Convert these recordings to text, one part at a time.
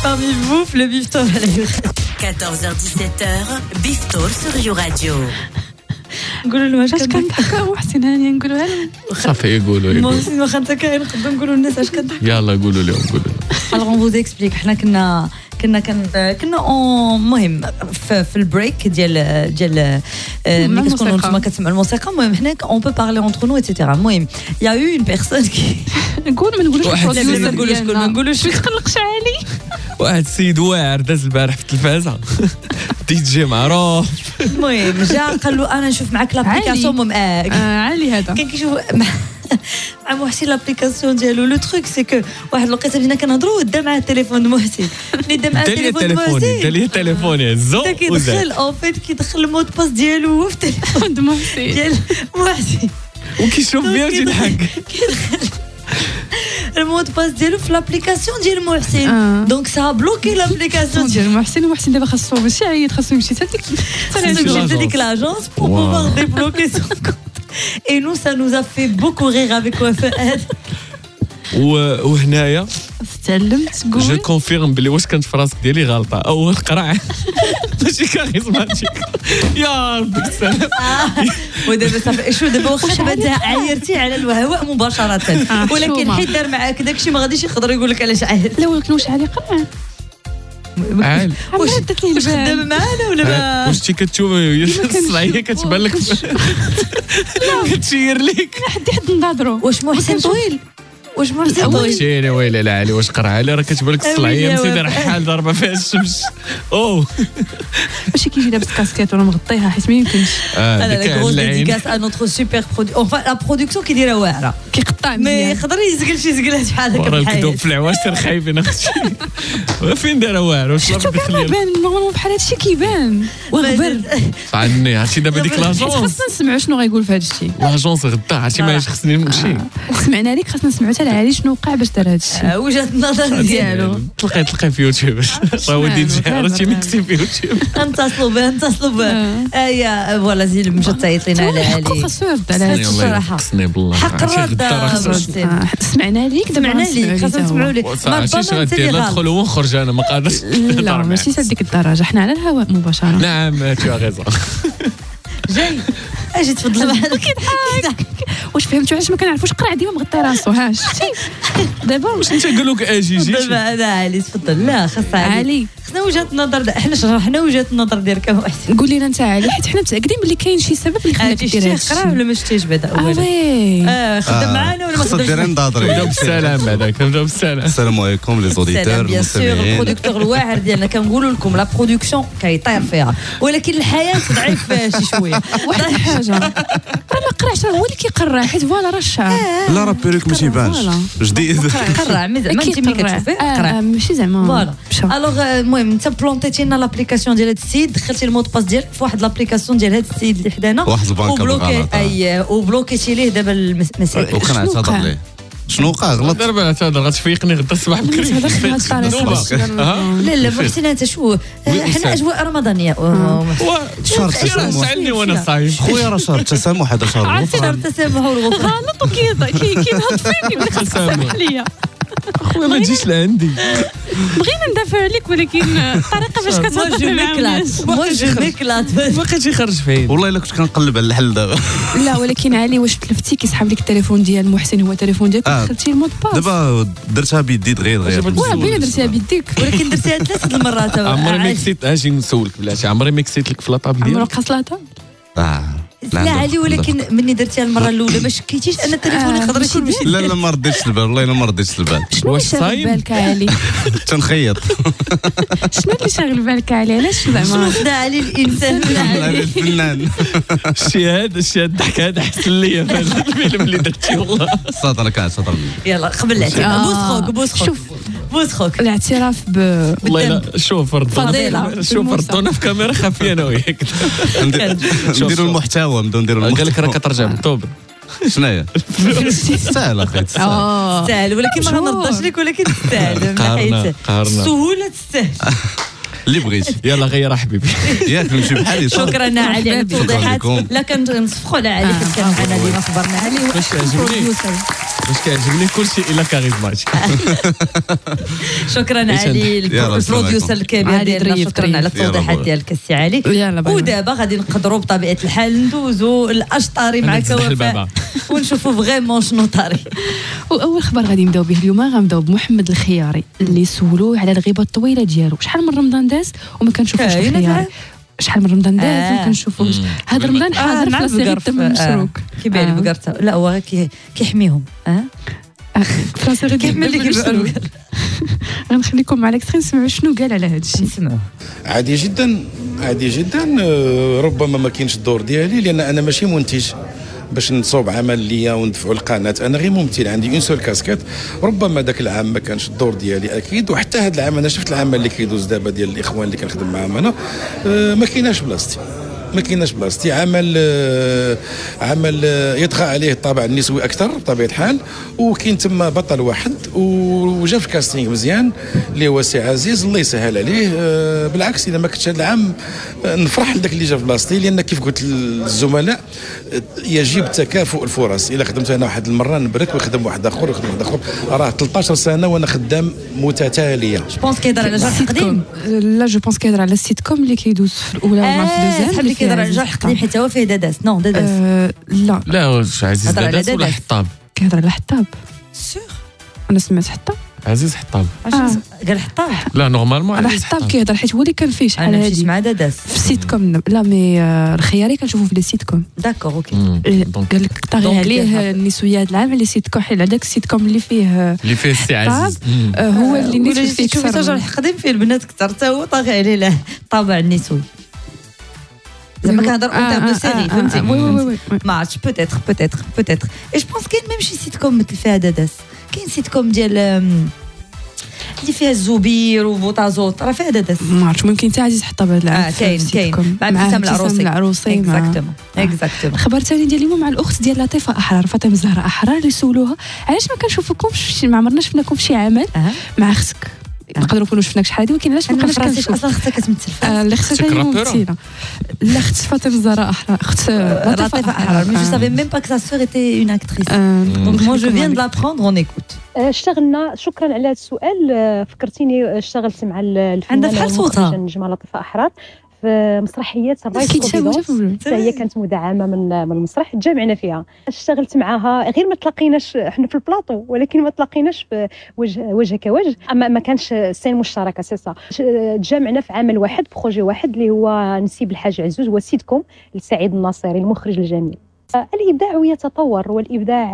parmi vous, le Biftor à la 14h-17h, Biftor sur You Radio. نقولوا له واش كنضحكوا وحسين هاني نقولوا لهم صافي يقولوا محسن واخا انت كاين نقدروا نقولوا للناس اش كضحك. يلا قولوا لهم Alors on vous explique حنا كنا مهم في البريك ديال ملي كتكونوا نتوما كتسمعوا الموسيقى. المهم حنا on peut parler entre nous etc. المهم il y a eu une personne qui نقول ما نقولوش شكون تقلقش علي. واحد السيد واعر داز البارح في التلفازه دي جي معروف. المهم جا قال له انا نشوف معاك لابليكاسيون علي هذا كان كيشوف مع محسن لابليكاسيون ديالو. لو تروك سي كو واحد الوقيته بدينا كنهضروا دا مع التليفون د محسن اللي دا مع التليفون د محسن دا ليه تليفون يهزو كيدخل اون فيت كيدخل المود باس ديالو هو في التليفون د محسن ديال محسن وكيشوف فيها وتضحك. المود باس ديالو في لابليكاسيون ديال محسن دونك سا بلوكي لابليكاسيون ديال محسن. ومحسن دابا خاصو ماشي عيط خاصو يمشي حتى ديك لاجونس pour pouvoir débloquer son compte. Et nous ça nous a fait beaucoup rire avec Fouad. وهنايا تعلمت تقول جو كونفيرم بلي واش كانت في راسك ديالي غلطه اول قرع ماشي كاريزماتيك يا ربي السلام. ودابا صافي شو دابا واخا دابا عايرتي على الهواء مباشره ولكن حيت دار معاك داكشي ما غاديش يقدر يقول لك علاش عايرت. لا ولكن واش علي قرع عال واش خدام معانا ولا ما واش كتشوف الصلايه كتبان لك كتشير ليك حد نهضروا. واش محسن طويل واش محسن طويل شيري ويلي لا علي واش قرع علي راه كتبان لك الصلايه مسيده رحال ضربه فيها الشمس ماشي كيجي لابس كاسكيت ولا مغطيها حيت ما يمكنش. لا غروس ديديكاس ا نوتر سوبر اونفا لا برودكسيون كيديرها واعره كيقطع مي يقدر يزقل شي زقلات بحال هكا ورا الكذوب في العواشر خايبين اختي فين دارها واعر واش شفتو كان بان نورمالمون بحال هادشي كيبان وغبر عني عرفتي دابا ديك لاجونس خاصنا نسمعوا شنو غايقول في هذا الشيء. لاجونس غدا عرفتي ما خصني نمشي سمعنا ليك خاصنا نسمعوا حتى علي شنو وقع باش دار هذا الشيء. وجهه النظر ديالو تلقى في يوتيوب راه دي جي عرفتي ميكسي في يوتيوب انتصلوا به يا فوالا زي مشى تعيطينا على علي خاصو يرد على هذا الصراحه حق الرد. سمعنا ليك خاصنا نسمعوا ليه عرفتي غادي ندخل ونخرج انا ما قادرش. لا ماشي هذيك الدرجه حنا على الهواء مباشره. نعم تو غيزون جاي اجي تفضل معنا كيضحك. واش فهمتوا علاش ما كنعرفوش قرع ديما مغطي راسو ها شتي دابا واش انت قالوا لك اجي جي دابا انا علي تفضل. لا خاص علي خصنا وجهه النظر احنا شرحنا وجهه النظر ديالك محسن. قول لنا انت علي حيت حنا متاكدين بلي كاين شي سبب اللي خلاك دير هادشي. قرا ولا ما شتيش بعدا اولا خدام معانا ولا ما خدامش نبداو بالسلام بعداك نبداو بالسلام. السلام عليكم لي زوديتور بيان سور البرودكتور الواعر ديالنا كنقولوا لكم لا برودكسيون كيطير فيها ولكن الحياه ضعيف فيها شي شويه. واحد الحاجه راه ما قرعش هو اللي كيقرع حيت فوالا راه الشعر لا راه بيريك ما تيبانش جديد قرع زعما انت ملي كتشوفيه قرع ماشي زعما فوالا. الوغ المهم انت بلونتيتي لنا لابليكاسيون ديال هذا السيد دخلتي المود باس ديالك في واحد لابليكاسيون ديال هذا السيد اللي حدانا واحد البنكه وبلوكيتي ليه دابا المسائل. وكنعتذر ليه شنو وقع غلط دابا نعتذر غتفيقني غدا الصباح بكري. لا محسن انت شو حنا اجواء رمضانيه شهر التسامح سالني وانا صايم خويا راه شهر التسامح هذا شهر شهر التسامح والغفران. غلط كينهض فيك بدك تسامح ليا خويا ما تجيش لعندي. بغينا ندافع عليك ولكن الطريقه باش كتهضر معايا مو جو ميكلات ما بقيتش يخرج فين والله الا كنت كنقلب على الحل دابا. لا ولكن علي واش تلفتي كيسحب لك التليفون ديال محسن هو التليفون ديالك دخلتي المود باس دابا درتها بيدي دغيا باينه درتيها بيديك ولكن درتيها 3 المرات. عمري ما كسيت اجي نسولك بلاتي عمري ما كسيت لك في لاطاب ديالك عمرك خاصلاطه لا علي ولكن مني درتيها المره الاولى ما شكيتيش ان التليفون يقدر يكون ماشي. لا ما رديتش البال والله ما رديتش البال. شنو شاغل بالك علي تنخيط شنو اللي شاغل بالك علي علاش زعما شنو خدا علي الانسان الفنان الشيء هذا الضحك هذا حسن ليا في الفيلم اللي درتي والله صادر كاع صادر يلا قبل الاعتراف بوسخوك الاعتراف والله لا شوف ردونا في كاميرا خفيه انا وياك نديروا المحتوى نبداو نديروا قال لك راه كترجع بالطوبل شناهي سهل اخي سهل ولكن ما غنرضاش لك ولكن تستاهل من حيث السهوله تستاهل اللي بغيتي يلا غير حبيبي ياك نمشي بحالي شكرا علي على التوضيحات لا كنصفقوا على علي كان معنا اليوم خبرنا عليه باش كيعجبني كلشي الا كاريزماتيك. شكرا علي البروديوسر الكبير ديالنا، شكرا على التوضيحات ديالك السي علي. ودابا غادي نقدروا بطبيعه الحال ندوزوا الاشطاري معك وفاء ونشوفوا فريمون شنو طاري. واول خبر غادي نبداو به اليوم غنبداو بمحمد الخياري اللي سولوه على الغيبه الطويله ديالو. شحال من رمضان داز وما كنشوفوش الخياري، شحال من رمضان داز ما كنشوفوش. هذا رمضان حاضر في لاسيري الدم المشروك كيبان البقرته. لا هو كيحميهم في لاسيري كيحمي اللي كيبان. غنخليكم مع الاكسترين نسمعوا شنو قال على هذا الشيء. نسمعوا. عادي جدا عادي جدا. ربما ما كاينش الدور ديالي لان انا ماشي منتج باش نصوب عمل ليا وندفعوا القناه، انا غير ممثل عندي اون سول كاسكيت. ربما ذاك العام ما كانش الدور ديالي اكيد، وحتى هذا العام انا شفت العمل اللي كيدوز دابا ديال الاخوان اللي كنخدم معاهم انا ما كايناش بلاصتي، ما كايناش بلاصتي. عمل يطغى عليه الطابع النسوي اكثر بطبيعه الحال، وكاين تما بطل واحد وجا في كاستينغ مزيان اللي هو سي عزيز الله يسهل عليه. بالعكس اذا ما كنتش هذا العام نفرح لذاك اللي جا في بلاصتي، لان كيف قلت للزملاء يجب تكافؤ الفرص. الا خدمت انا واحد المره نبرك ويخدم واحد اخر ويخدم واحد اخر. راه 13 سنه وانا خدام متتاليه. جو بونس كيهضر على جرح قديم. لا جو بونس كيهضر على السيت كوم اللي كيدوز في الاولى ولا في الدوزيام. اللي كيهضر على جرح قديم حيت هو فيه داداس. نو داداس لا واش عزيز داداس ولا حطاب؟ كيهضر على حطاب. سيغ انا سمعت حطاب. عزيز حطاب قال حطاب. لا نورمالمون على حطاب كيهضر حيت هو اللي كان فيه شحال هادي. انا مشيت مع داداس في السيت كوم. لا مي الخياري كنشوفوا في لي سيت كوم. داكور اوكي. قال لك طاغي عليه النسويه هذا العام لي سيت كوم، حيت هذاك السيت كوم اللي فيه السي عزيز هو اللي النسوي فيه كثر. شوفي جرح قديم فيه البنات كثر حتى هو طاغي عليه له الطابع النسوي. زعما كنهضر اون تيرم دو سيري فهمتي. ما عرفتش بوتيتر اي جو بونس كاين ميم شي سيت كوم مثل فيها داداس. كاين سيت كوم ديال اللي فيها الزبير وبوطازوط راه فيها داداس. ما عرفتش ممكن حتى عزيز حطها بهذا العام. كاين مع ابتسام العروسي اكزاكتومون. خبر ثاني ديال اليوم مع الاخت ديال لطيفه احرار فاطمه الزهراء احرار اللي سولوها علاش ما كنشوفكمش، ما عمرنا شفناكم في شي عمل مع اختك. نقدروا نكونوا شفناك شحال هذه ولكن علاش ما كناش كنشوف اصلا اختها كتمثل اللي اختها ممثله. لا اخت فاطمه الزهراء احرار اخت لطيفه احرار. مي جو سافي ميم با كو سا سور ايتي اون اكتريس دونك مو جو فيان دو لابروندر اون ايكوت. اشتغلنا. شكرا على هذا السؤال. فكرتيني اشتغلت مع الفنانه والمخرجه النجمه لطيفه احرار في مسرحيه الرايس. هي كانت مدعمه من المسرح تجمعنا فيها. اشتغلت معها غير ما تلاقيناش احنا في البلاطو ولكن ما تلاقيناش وجه كوجه. ما كانش سين مشتركه سيسا. تجمعنا في عمل واحد بروجي واحد اللي هو نسيب الحاج عزوز هو سيتكم لسعيد الناصري المخرج الجميل. الابداع يتطور والابداع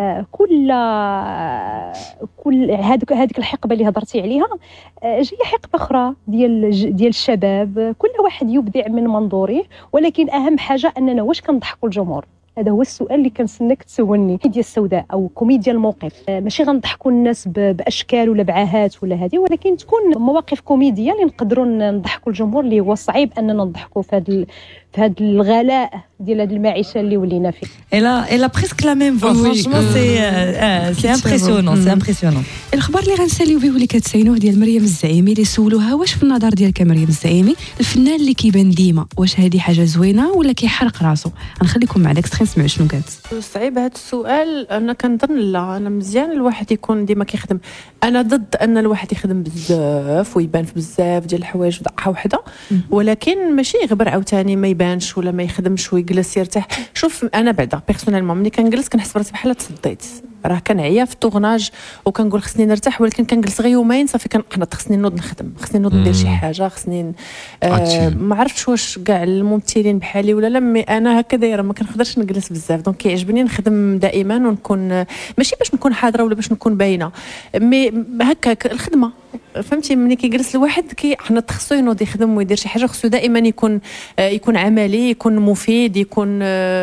كل هذيك الحقبه اللي هضرتي عليها جايه حقبه اخرى ديال الشباب. كل واحد يبدع من منظوره ولكن اهم حاجه اننا واش كنضحكوا الجمهور. هذا هو السؤال اللي كنستناك تسولني. كوميديا السوداء او كوميديا الموقف ماشي غنضحكوا الناس باشكال ولا بعاهات ولا هذه، ولكن تكون مواقف كوميديه اللي نقدروا نضحكوا الجمهور اللي هو صعيب اننا نضحكوا في هذا الغلاء ديال هذه المعيشه اللي ولينا فيه. الا بريسك لا ميم فوا فرانشمون سي امبرسيونون. الخبر اللي غنساليو به واللي كتساينوه ديال مريم الزعيمي اللي سولوها واش في النظر ديالك مريم الزعيمي الفنان اللي كيبان ديما واش هذه حاجه زوينه ولا كيحرق راسو. غنخليكم مع الاكسترين نسمعوا شنو قالت. صعيب هذا السؤال. انا كنظن لا، انا مزيان الواحد يكون ديما كيخدم. انا ضد ان الواحد يخدم بزاف ويبان في بزاف ديال الحوايج في دقه وحده، ولكن ماشي يغبر عاوتاني ما يبانش ولا ما يخدمش ويجلس يرتاح. شوف انا بعدا بيرسونيلمون ملي كنجلس كنحس براسي بحال تصديت. راه كنعيا في الطوغناج وكنقول خصني نرتاح، ولكن كنجلس غير يومين صافي كنقنط. خصني نوض نخدم، خصني نوض ندير شي حاجه، خصني ما عرفتش واش كاع الممثلين بحالي ولا لا. مي انا هكا دايره ما كنقدرش نجلس بزاف. دونك كيعجبني نخدم دائما ونكون ماشي باش نكون حاضره ولا باش نكون باينه، مي هكاك الخدمه فهمتي. ملي كيجلس الواحد كيحنط خصو ينوض يخدم ويدير شي حاجه. خصو دائما يكون عملي، يكون مفيد، يكون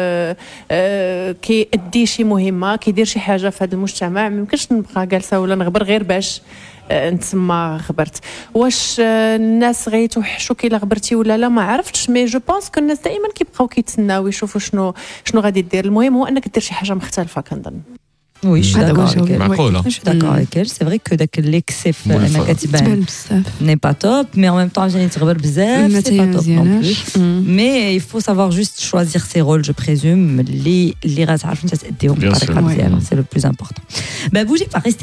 كيأدي شي مهمه، كيدير شي حاجه في هذا المجتمع. ما يمكنش نبقى جالسه ولا نغبر غير باش نتسمى غبرت. واش الناس غيتوحشوا كي لا غبرتي ولا لا ما عرفتش، مي جو بونس كو الناس دائما كيبقاو كيتسناو يشوفوا شنو غادي دير. المهم هو انك دير شي حاجه مختلفه كنظن. Oui, je suis d'accord avec elle. معقولة. Je suis d'accord avec elle. C'est vrai que داك l'excès أنا كتبان n'est pas top, mais en même temps عشان يتغبر بزاف c'est pas top non plus. Mais il faut savoir juste choisir ses rôles, je présume, اللي غتعرف انت تأديهم بطريقة مزيانة, c'est le plus important. Bougez pas, restez